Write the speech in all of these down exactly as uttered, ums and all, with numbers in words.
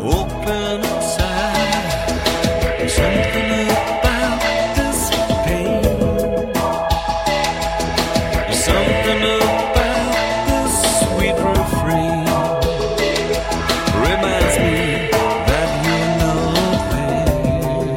open inside. There's something about this pain. There's something about this sweet refrain. Reminds me that you're not there.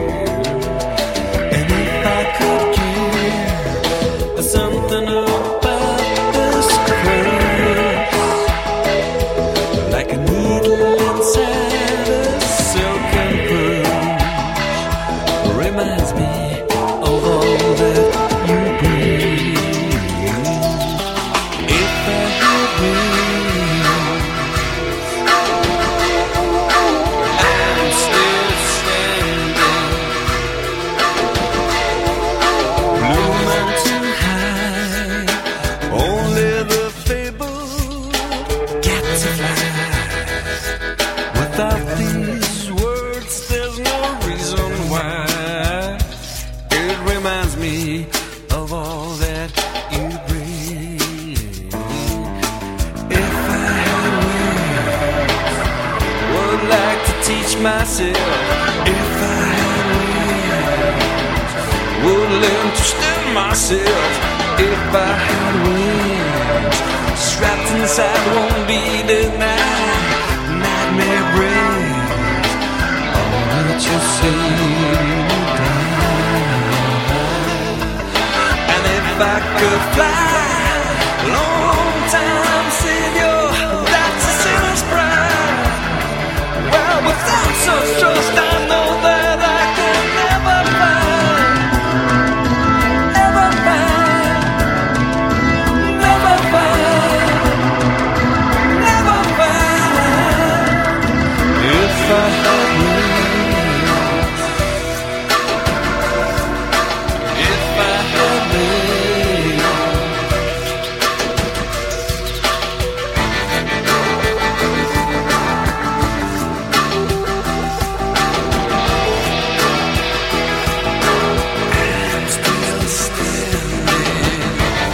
And if I could give, there's something about this curse, like a needle inside a silken purse. Reminds me of all that you bring. If I had wings, I'm still standing, blooming too high. Only the fabled get to fly. Without these words, there's no reason why. It reminds me of all that you bring. If I had wings, would like to teach myself. If I had wings, would learn to stand myself. If I had wings, strapped inside won't be denied. Nightmare brings all that you see die. And if I could fly, long time Savior, that's a sinner's pride. Well, without such trust, I know that I can never find, never find, never find, never find. If I had wings, if I had wings. I'm still standing.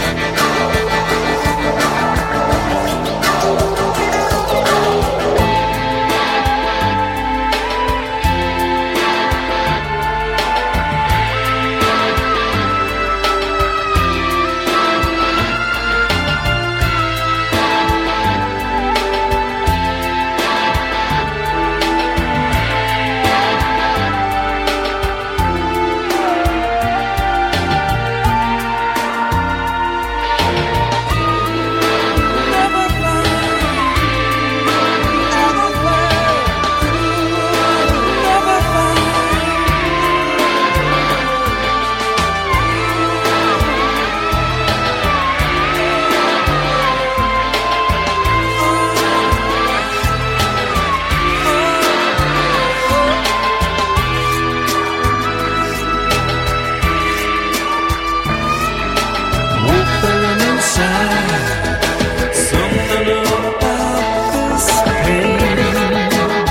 Open inside, something about this pain,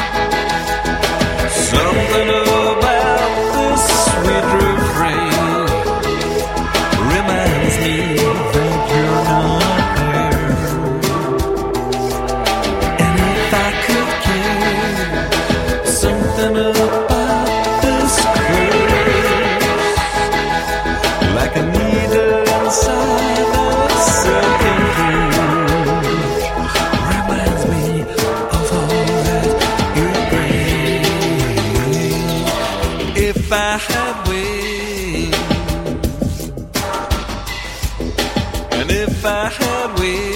something about this sweet refrain. Reminds me that you're not there. And if I could give something about this curse, like a needle inside a silken purse, reminds me of all that you bring. If I had wings, and if I had wings.